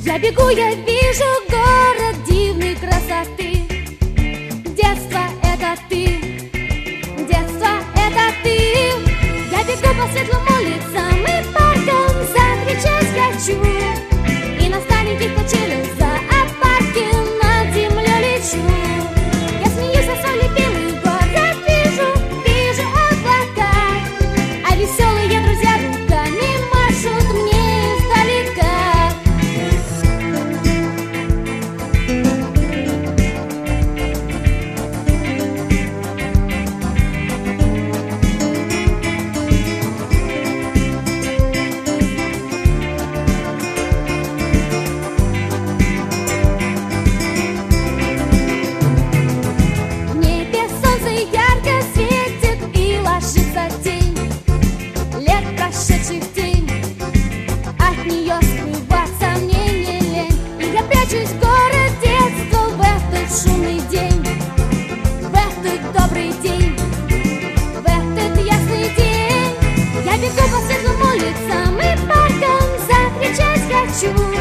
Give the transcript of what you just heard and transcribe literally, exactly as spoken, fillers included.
Я бегу, я вижу город дивной красоты. Детство — это ты, детство — это ты. Я бегу по светлым улицам и паркам, закричать хочу. И на стареньких качелях в зоопарке над землей лечу. Я смеюсь, я свой любимый город вижу, вижу облака, а веселые друзья руками машут мне издалека. Прошедших день, от нее скрываться мне не лень. И я прячусь в город детства в этот шумный день, в этот добрый день, в этот ясный день. Я бегу по светлым улицам и паркам, закричать хочу.